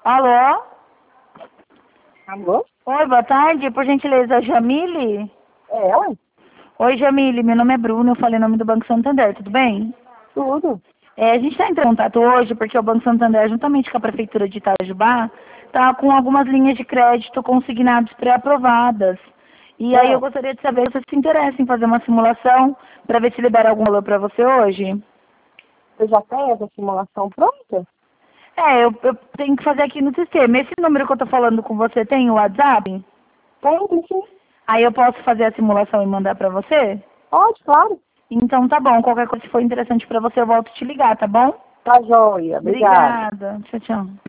Alô? Alô? Oi, boa tarde. Por gentileza, Jamile? É ela? Oi, Jamile. Meu nome é Bruno. Eu falei em nome do Banco Santander. Tudo bem? Tudo. A gente está entrando em contato hoje porque o Banco Santander, juntamente com a Prefeitura de Itajubá, está com algumas linhas de crédito consignadas pré-aprovadas. E aí eu gostaria de saber se você se interessa em fazer uma simulação para ver se libera algum valor para você hoje. Você já tem essa simulação pronta? Eu tenho que fazer aqui no sistema. Esse número que eu estou falando com você tem o WhatsApp? Tem, sim. Aí eu posso fazer a simulação e mandar para você? Pode, claro. Então tá bom. Qualquer coisa que for interessante para você, eu volto a te ligar, tá bom? Tá joia. Obrigada. Obrigada. Tchau, tchau.